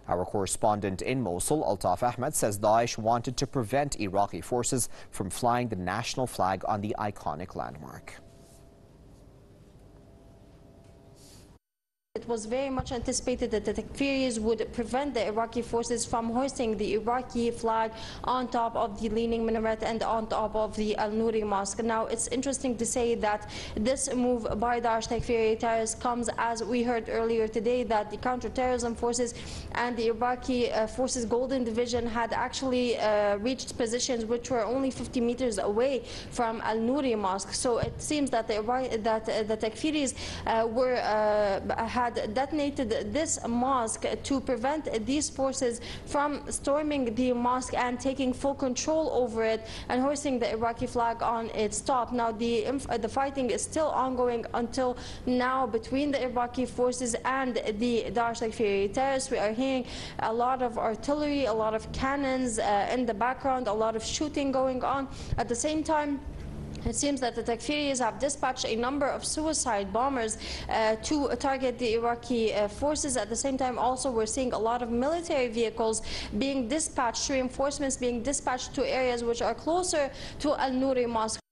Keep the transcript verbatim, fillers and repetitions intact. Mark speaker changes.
Speaker 1: Our correspondent in Mosul, Altaf Ahmed, says Daesh wanted to prevent Iraqi forces from flying the national flag on the iconic landmark.
Speaker 2: It was very much anticipated that the Takfiris would prevent the Iraqi forces from hoisting the Iraqi flag on top of the Leaning Minaret and on top of the Al-Nouri Mosque. Now, it's interesting to say that this move by Daesh Takfiri terrorists comes, as we heard earlier today, that the counterterrorism forces and the Iraqi uh, forces Golden Division had actually uh, reached positions which were only fifty meters away from Al-Nouri Mosque. So it seems that the, that, uh, the Takfiris uh, were uh, had detonated this mosque to prevent these forces from storming the mosque and taking full control over it and hoisting the Iraqi flag on its top. Now, the, the fighting is still ongoing until now between the Iraqi forces and the Daesh Takfiri terrorists. We are hearing a lot of artillery, a lot of cannons uh, in the background, a lot of shooting going on. At the same time, it seems that the Takfiris have dispatched a number of suicide bombers uh, to target the Iraqi uh, forces. At the same time, also, we're seeing a lot of military vehicles being dispatched, reinforcements being dispatched to areas which are closer to Al-Nouri Mosque.